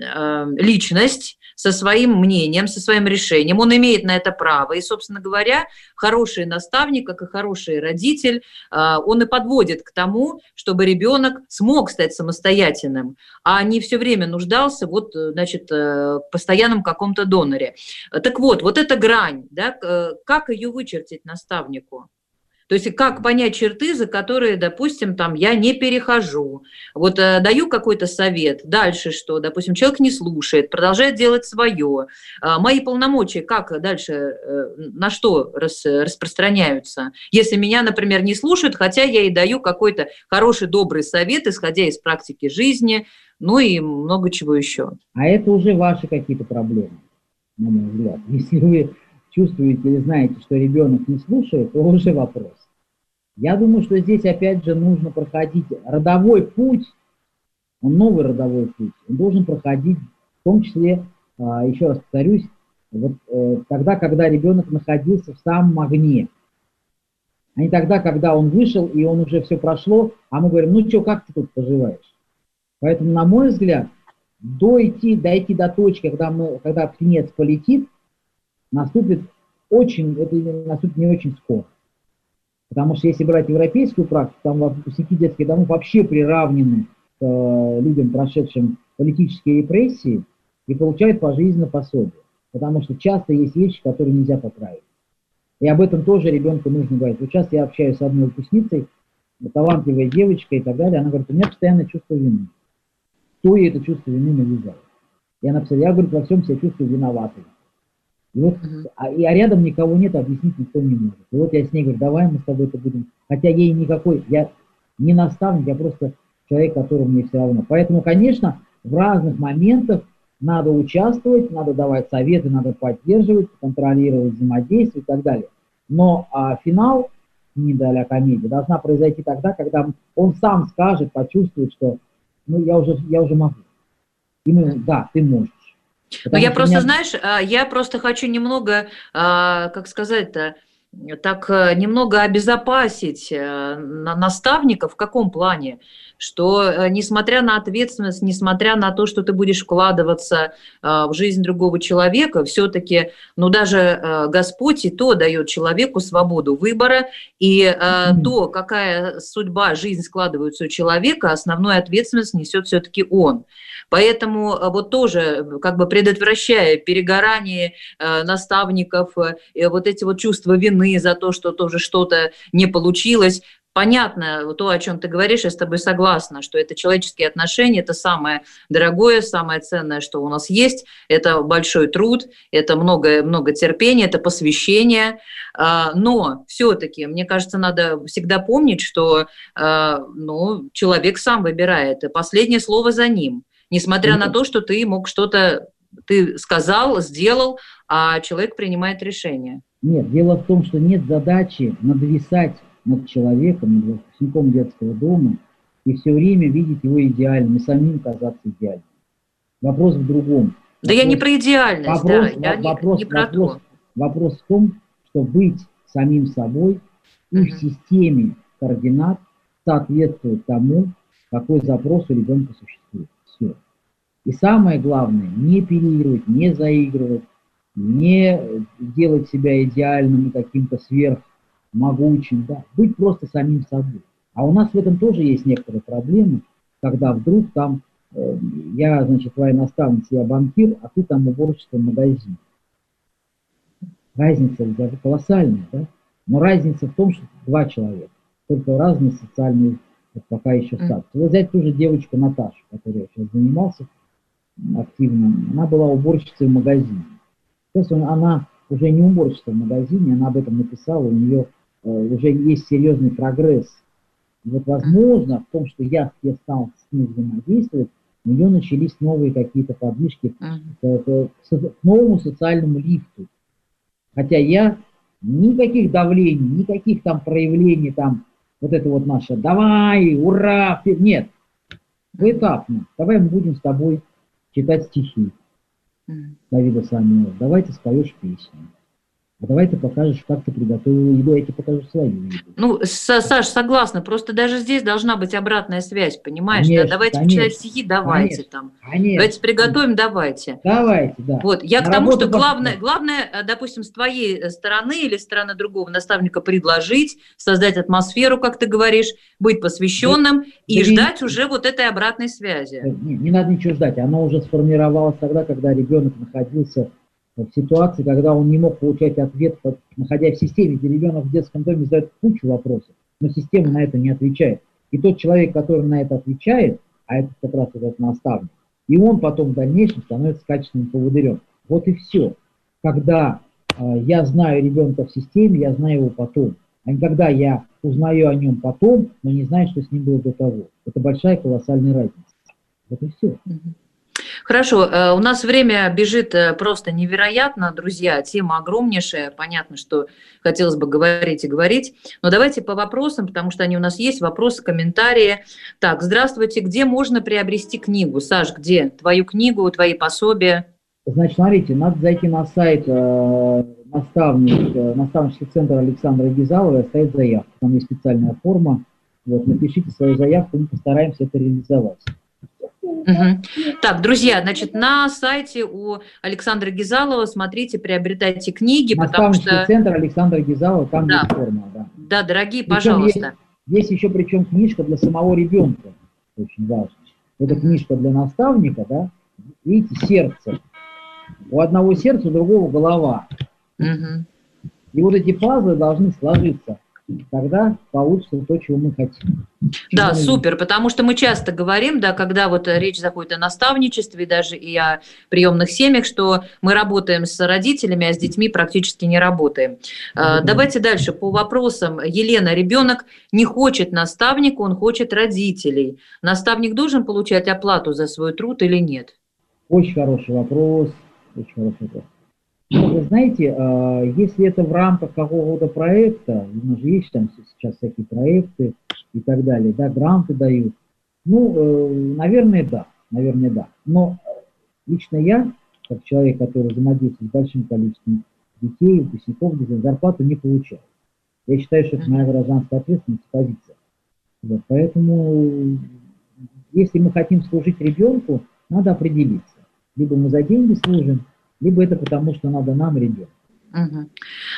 личность со своим мнением, со своим решением, он имеет на это право. И, собственно говоря, хороший наставник, как и хороший родитель, он и подводит к тому, чтобы ребенок смог стать самостоятельным, а не все время нуждался вот, значит, в постоянном каком-то доноре. Так вот, вот эта грань, да, как ее вычертить наставнику? То есть как понять черты, за которые, допустим, там, я не перехожу. Вот даю какой-то совет, дальше что? Допустим, человек не слушает, продолжает делать свое. Мои полномочия как дальше, на что распространяются? Если меня, например, не слушают, хотя я и даю какой-то хороший, добрый совет, исходя из практики жизни, ну и много чего еще. А это уже ваши какие-то проблемы, на мой взгляд. Если вы чувствуете или знаете, что ребенок не слушает, то уже вопрос. Я думаю, что здесь опять же нужно проходить родовой путь, он новый родовой путь, он должен проходить в том числе, еще раз повторюсь, вот, тогда, когда ребенок находился в самом огне, а не тогда, когда он вышел и он уже все прошло, а мы говорим, ну что, как ты тут поживаешь? Поэтому, на мой взгляд, дойти до точки, когда птенец полетит, наступит не очень скоро. Потому что если брать европейскую практику, там выпускники детских домов вообще приравнены к людям, прошедшим политические репрессии, и получают пожизненное пособие. Потому что часто есть вещи, которые нельзя поправить. И об этом тоже ребенку нужно говорить. Вот сейчас я общаюсь с одной выпускницей, талантливая девочка и так далее, она говорит, у меня постоянно чувство вины. Кто ей это чувство вины навязал? И она писала, я, говорит, во всем себя чувствую виноватой. И вот, а рядом никого нет, объяснить никто не может. И вот я с ней говорю, давай мы с тобой это будем. Хотя ей никакой, я не наставник, я просто человек, которому мне все равно. Поэтому, конечно, в разных моментах надо участвовать, надо давать советы, надо поддерживать, контролировать, взаимодействовать и так далее. Но финал книги а-ля комедии должна произойти тогда, когда он сам скажет, почувствует, что ну, я уже могу. И да, ты можешь. Но я просто, знаешь, я просто хочу немного, как сказать-то, так немного обезопасить наставника в каком плане? Что несмотря на ответственность, несмотря на то, что ты будешь вкладываться в жизнь другого человека, все-таки, ну, даже Господь и то дает человеку свободу выбора, и то, какая судьба, жизнь складывается у человека, основную ответственность несет все-таки он. Поэтому вот тоже, как бы предотвращая перегорание наставников, вот эти вот чувства вины за то, что тоже что-то не получилось. Понятно, то, о чем ты говоришь, я с тобой согласна, что это человеческие отношения, это самое дорогое, самое ценное, что у нас есть, это большой труд, это много терпения, это посвящение, но все-таки, мне кажется, надо всегда помнить, что ну, человек сам выбирает, и последнее слово за ним, несмотря на то, что ты мог что-то, ты сказал, сделал, а человек принимает решение. Нет, дело в том, что нет задачи надвисать над человеком, над выпускником детского дома, и все время видеть его идеальным, и самим казаться идеальным. Вопрос в другом. Да я не про идеальность, вопрос в том, что быть самим собой и в системе координат соответствует тому, какой запрос у ребенка существует. Все. И самое главное, не переигрывать, не заигрывать, не делать себя идеальным и каким-то сверхмогучим, да, быть просто самим собой. А у нас в этом тоже есть некоторые проблемы, когда вдруг там, я, значит, твоя наставница, я банкир, а ты там уборщица в магазине. Разница даже колоссальная, да? Но разница в том, что два человека, только разные социальные, вот пока еще статус. Вот взять ту же девочку Наташу, которой я сейчас занимался активно, она была уборщицей в магазине. Сейчас она уже не уборщица в магазине, она об этом написала, у нее уже есть серьезный прогресс. И вот возможно в том, что я стал с ней взаимодействовать, у нее начались новые какие-то подвижки к новому социальному лифту. Хотя я никаких давлений, никаких там проявлений, там вот это вот наше «давай, ура!» Нет, поэтапно. Давай мы будем с тобой читать стихи Давида Самойлова. Давай ты споешь песню. А давай ты покажешь, как ты приготовила еду, я тебе покажу свою еду. Ну, Саш, согласна, просто даже здесь должна быть обратная связь, понимаешь? Конечно, да? Давайте почитать стихи, давайте там. Конечно, давайте приготовим, давайте. Давайте, да. Вот. Я к тому, что главное, допустим, с твоей стороны или стороны другого наставника предложить, создать атмосферу, как ты говоришь, быть посвященным и ждать уже вот этой обратной связи. Не надо ничего ждать, оно уже сформировалось тогда, когда ребенок находился в ситуации, когда он не мог получать ответ, находясь в системе, где ребенок в детском доме задает кучу вопросов, но система на это не отвечает. И тот человек, который на это отвечает, а это как раз этот наставник, и он потом в дальнейшем становится качественным поводырем. Вот и все. Когда я знаю ребенка в системе, я знаю его потом. А не когда я узнаю о нем потом, но не знаю, что с ним было до того. Это большая колоссальная разница. Вот и все. Хорошо, у нас время бежит просто невероятно, друзья, тема огромнейшая, понятно, что хотелось бы говорить и говорить, но давайте по вопросам, потому что они у нас есть, вопросы, комментарии. Так, здравствуйте, где можно приобрести книгу? Саш, где? Твою книгу, твои пособия? Значит, смотрите, надо зайти на сайт наставнический центр Александра Гизалова и оставить заявку. Там есть специальная форма. Вот, напишите свою заявку, мы постараемся это реализовать. Так, друзья, значит, на сайте у Александра Гизалова смотрите, приобретайте книги, потому что... Наставнический центр Александра Гизалова, там есть форма, да. Да, дорогие, причем пожалуйста. Есть еще причем книжка для самого ребенка, очень важно. Это книжка для наставника, да, видите, сердце. У одного сердца, у другого голова. И вот эти пазлы должны сложиться. Тогда получится то, чего мы хотим. Да, супер, потому что мы часто говорим, да, когда вот речь заходит о наставничестве, даже и о приемных семьях, что мы работаем с родителями, а с детьми практически не работаем. Давайте дальше по вопросам. Елена, ребенок не хочет наставника, он хочет родителей. Наставник должен получать оплату за свой труд или нет? Очень хороший вопрос. Очень хороший вопрос. Вы знаете, если это в рамках какого-то проекта, у нас же есть там сейчас всякие проекты и так далее, да, гранты дают, ну, наверное, да. Но лично я, как человек, который взаимодействует с большим количеством детей, выпускников, где зарплату не получают. Я считаю, что это моя гражданская ответственность и позиция. Вот, поэтому, если мы хотим служить ребенку, надо определиться. Либо мы за деньги служим, либо это потому, что надо нам ребенку. Угу.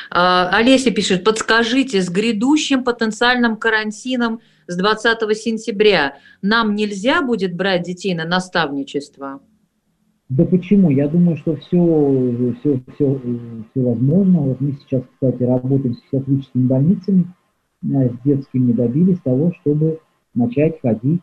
Олеся пишет, подскажите, с грядущим потенциальным карантином с 20 сентября нам нельзя будет брать детей на наставничество? Да почему? Я думаю, что все возможно. Вот мы сейчас, кстати, работаем с психиатрическими больницами, с детскими, добились того, чтобы начать ходить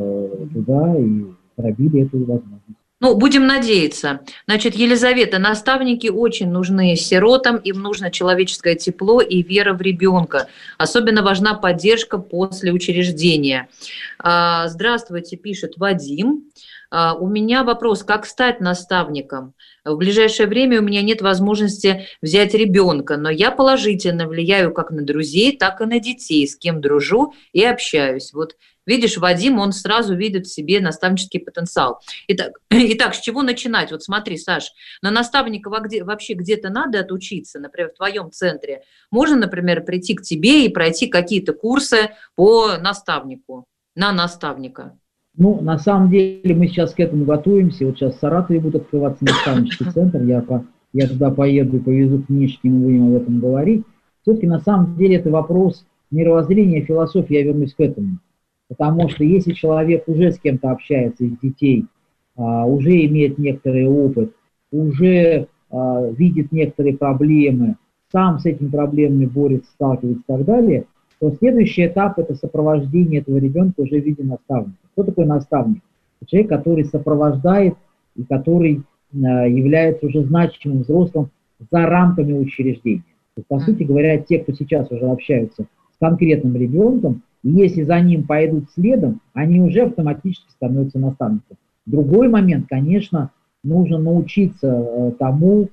туда и пробили эту возможность. Ну, будем надеяться. Значит, Елизавета, наставники очень нужны сиротам, им нужно человеческое тепло и вера в ребенка. Особенно важна поддержка после учреждения. Здравствуйте, пишет Вадим. У меня вопрос, как стать наставником? В ближайшее время у меня нет возможности взять ребенка, но я положительно влияю как на друзей, так и на детей, с кем дружу и общаюсь. Вот видишь, Вадим, он сразу видит в себе наставнический потенциал. Итак, с чего начинать? Вот смотри, Саш, на наставника вообще где-то надо отучиться, например, в твоем центре. Можно, например, прийти к тебе и пройти какие-то курсы по наставнику, на наставника. Ну, на самом деле мы сейчас к этому готовимся. Вот сейчас в Саратове будет открываться наставнический центр. Я туда поеду и повезу книжки, мы будем об этом говорить. Все-таки на самом деле это вопрос мировоззрения, философии, я вернусь к этому. Потому что если человек уже с кем-то общается из детей, уже имеет некоторый опыт, уже видит некоторые проблемы, сам с этими проблемами борется, сталкивается и так далее, то следующий этап – это сопровождение этого ребенка уже в виде наставника. Кто такой наставник? Человек, который сопровождает и который является уже значимым взрослым за рамками учреждения. То есть, по сути говоря, те, кто сейчас уже общаются с конкретным ребенком, и если за ним пойдут следом, они уже автоматически становятся наставниками. Другой момент, конечно, нужно научиться тому,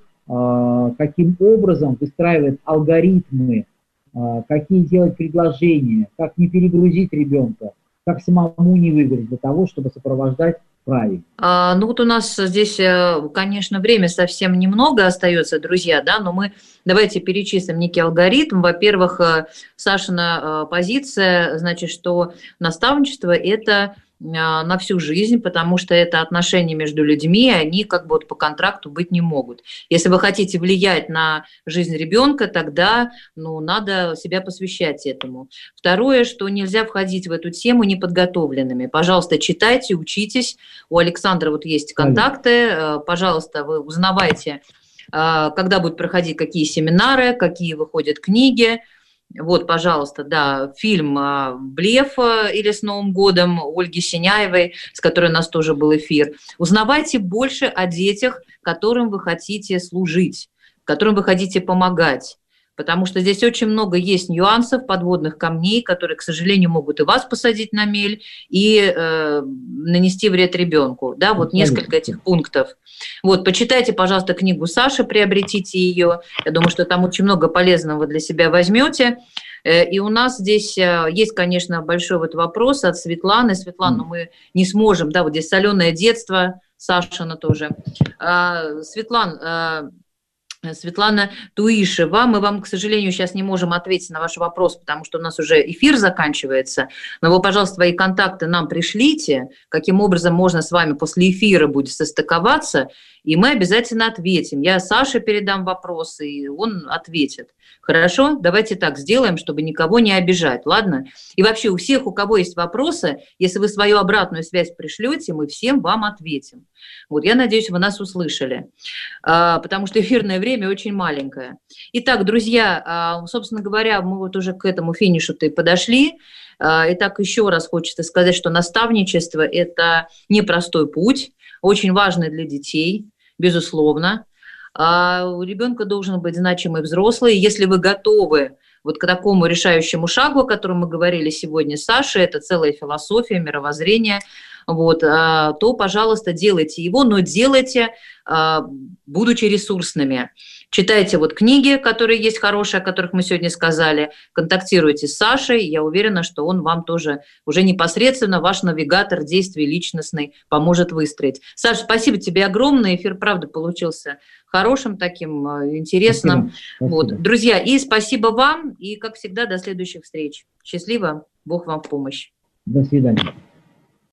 каким образом выстраивать алгоритмы, какие делать предложения, как не перегрузить ребенка, как самому не выиграть для того, чтобы сопровождать правильно. Ну вот у нас здесь, конечно, время совсем немного остается, друзья, да, но мы давайте перечислим некий алгоритм. Во-первых, Сашина позиция, значит, что наставничество – это на всю жизнь, потому что это отношения между людьми, они как бы вот по контракту быть не могут. Если вы хотите влиять на жизнь ребенка, тогда надо себя посвящать этому. Второе, что нельзя входить в эту тему неподготовленными. Пожалуйста, читайте, учитесь. У Александра вот есть контакты. Пожалуйста, вы узнавайте, когда будут проходить какие семинары, какие выходят книги. Вот, пожалуйста, да, фильм «Блеф» или «С Новым годом» Ольги Синяевой, с которой у нас тоже был эфир. Узнавайте больше о детях, которым вы хотите служить, которым вы хотите помогать. Потому что здесь очень много есть нюансов, подводных камней, которые, к сожалению, могут и вас посадить на мель, и нанести вред ребенку. Да, вот несколько этих пунктов. Вот, почитайте, пожалуйста, книгу Саши, приобретите ее. Я думаю, что там очень много полезного вы для себя возьмете. И у нас здесь есть, конечно, большой вот вопрос от Светланы. Светлана, мы не сможем, да, вот здесь соленое детство, Сашина тоже. Светлана Туишева, мы вам, к сожалению, сейчас не можем ответить на ваш вопрос, потому что у нас уже эфир заканчивается, но вы, пожалуйста, свои контакты нам пришлите, каким образом можно с вами после эфира будет состыковаться, и мы обязательно ответим. Я Саше передам вопросы, и он ответит. Хорошо? Давайте так сделаем, чтобы никого не обижать, ладно? И вообще у всех, у кого есть вопросы, если вы свою обратную связь пришлете, мы всем вам ответим. Вот, я надеюсь, вы нас услышали, потому что эфирное время очень маленькое. Итак, друзья, собственно говоря, мы вот уже к этому финишу-то и подошли. Итак, еще раз хочется сказать, что наставничество – это непростой путь, очень важный для детей, безусловно. У ребенка должен быть значимый взрослый. Если вы готовы вот к такому решающему шагу, о котором мы говорили сегодня с Сашей, это целая философия, мировоззрение, вот, то, пожалуйста, делайте его, но делайте, будучи ресурсными. Читайте вот книги, которые есть хорошие, о которых мы сегодня сказали, контактируйте с Сашей, я уверена, что он вам тоже уже непосредственно, ваш навигатор действий личностный, поможет выстроить. Саша, спасибо тебе огромное, эфир, правда, получился хорошим, таким интересным. Спасибо. Вот. Друзья, и спасибо вам, и, как всегда, до следующих встреч. Счастливо, Бог вам в помощь. До свидания.